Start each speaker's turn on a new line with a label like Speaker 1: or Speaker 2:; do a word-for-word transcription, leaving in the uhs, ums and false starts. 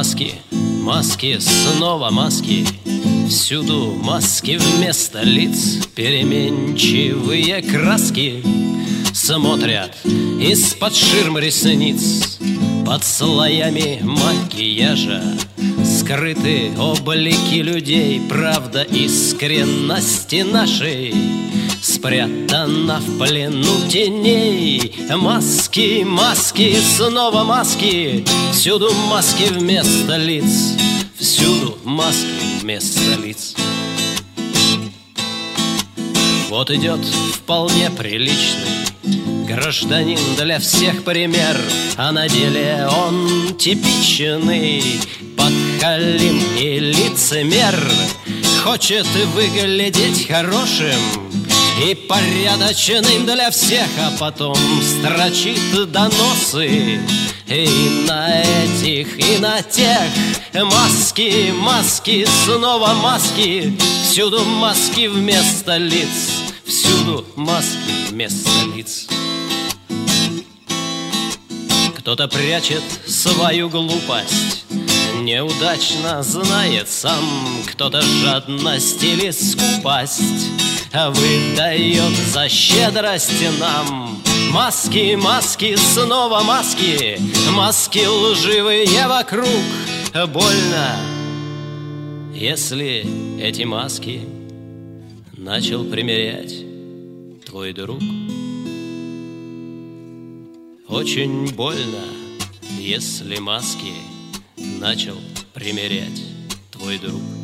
Speaker 1: Маски, маски, снова маски. Всюду маски вместо лиц, переменчивые краски. Смотрят из-под ширм ресниц, под слоями макияжа скрыты облики людей. Правда искренности нашей спрятана в плену теней. Маски, маски, снова маски. Всюду маски вместо лиц, всюду маски вместо лиц. Вот идет вполне приличный гражданин, для всех пример, а на деле он типичный подхалим и лицемер. Хочет выглядеть хорошим и порядочным для всех, а потом строчит доносы и на этих, и на тех. Маски, маски, снова маски. Всюду маски вместо лиц, всюду маски вместо лиц. Кто-то прячет свою глупость, неудачно знает сам. Кто-то жадность или скупость выдает за щедрость нам. Маски, маски, снова маски. Маски лживые вокруг. Больно, если эти маски начал примерять твой друг. Очень больно, если маски начал примерять твой друг.